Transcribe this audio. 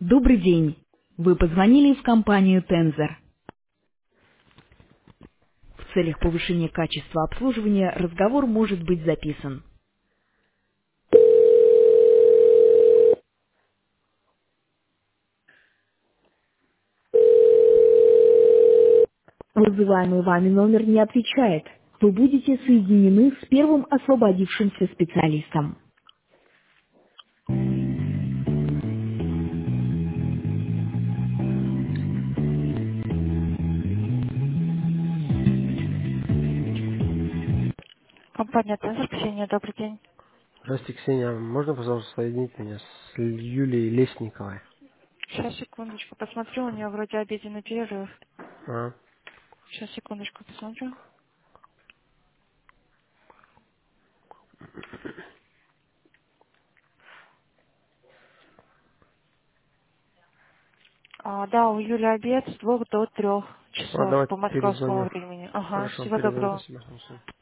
Добрый день. Вы позвонили в компанию Тензор. В целях повышения качества обслуживания разговор может быть записан. Вызываемый вами номер не отвечает. Вы будете соединены с первым освободившимся специалистом. Компания Тензор, Ксения, добрый день. Здравствуйте, Ксения. Можно, пожалуйста, соединить меня с Юлией Лесниковой? Сейчас, секундочку, посмотрю, у нее вроде обеденный перерыв. А? Сейчас, секундочку, посмотрю. Да, у Юли обед с 2 до 3 часов Давайте по московскому перезвоню. времени. Ага, Хорошо, всего перезвоню. доброго. Спасибо.